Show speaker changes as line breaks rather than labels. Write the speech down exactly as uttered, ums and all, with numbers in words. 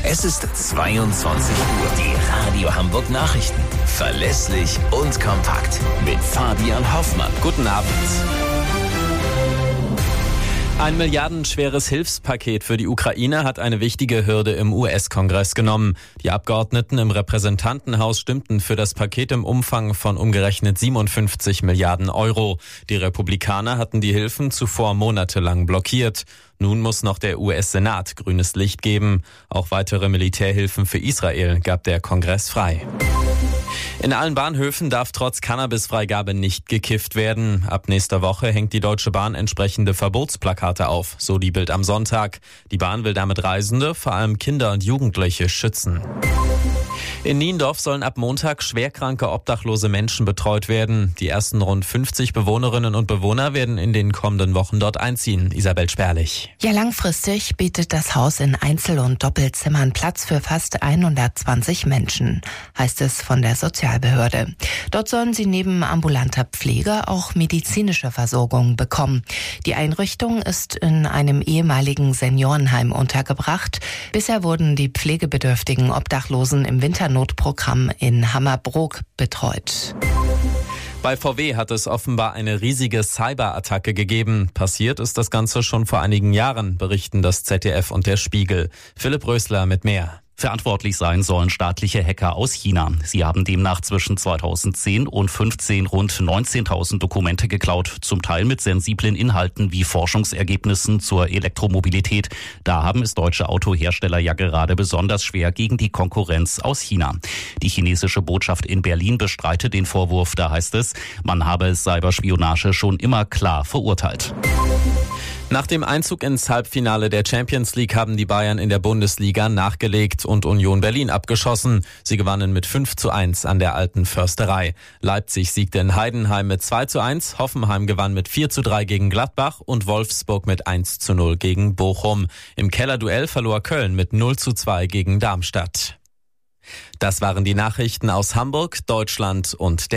Es ist zweiundzwanzig Uhr. Die Radio Hamburg Nachrichten. Verlässlich und kompakt. Mit Fabian Hoffmann.
Guten Abend. Ein milliardenschweres Hilfspaket für die Ukraine hat eine wichtige Hürde im U S-Kongress genommen. Die Abgeordneten im Repräsentantenhaus stimmten für das Paket im Umfang von umgerechnet siebenundfünfzig Milliarden Euro. Die Republikaner hatten die Hilfen zuvor monatelang blockiert. Nun muss noch der U S-Senat grünes Licht geben. Auch weitere Militärhilfen für Israel gab der Kongress frei. In allen Bahnhöfen darf trotz Cannabisfreigabe nicht gekifft werden. Ab nächster Woche hängt die Deutsche Bahn entsprechende Verbotsplakate auf, so die Bild am Sonntag. Die Bahn will damit Reisende, vor allem Kinder und Jugendliche, schützen. In Niendorf sollen ab Montag schwerkranke obdachlose Menschen betreut werden. Die ersten rund fünfzig Bewohnerinnen und Bewohner werden in den kommenden Wochen dort einziehen. Isabel Sperlich.
Ja, langfristig bietet das Haus in Einzel- und Doppelzimmern Platz für fast hundertzwanzig Menschen, heißt es von der Sozialbehörde. Dort sollen sie neben ambulanter Pflege auch medizinische Versorgung bekommen. Die Einrichtung ist in einem ehemaligen Seniorenheim untergebracht. Bisher wurden die pflegebedürftigen Obdachlosen im Winternotprogramm in Hammerbrook betreut.
Bei V W hat es offenbar eine riesige Cyberattacke gegeben. Passiert ist das Ganze schon vor einigen Jahren, berichten das Z D F und der Spiegel. Philipp Rösler mit mehr.
Verantwortlich sein sollen staatliche Hacker aus China. Sie haben demnach zwischen zweitausendzehn und fünfzehn rund neunzehntausend Dokumente geklaut, zum Teil mit sensiblen Inhalten wie Forschungsergebnissen zur Elektromobilität. Da haben es deutsche Autohersteller ja gerade besonders schwer gegen die Konkurrenz aus China. Die chinesische Botschaft in Berlin bestreitet den Vorwurf. Da heißt es, man habe Cyberspionage schon immer klar verurteilt.
Nach dem Einzug ins Halbfinale der Champions League haben die Bayern in der Bundesliga nachgelegt und Union Berlin abgeschossen. Sie gewannen mit fünf zu eins an der Alten Försterei. Leipzig siegte in Heidenheim mit zwei zu eins, Hoffenheim gewann mit vier zu drei gegen Gladbach und Wolfsburg mit eins zu null gegen Bochum. Im Kellerduell verlor Köln mit null zu zwei gegen Darmstadt. Das waren die Nachrichten aus Hamburg, Deutschland und der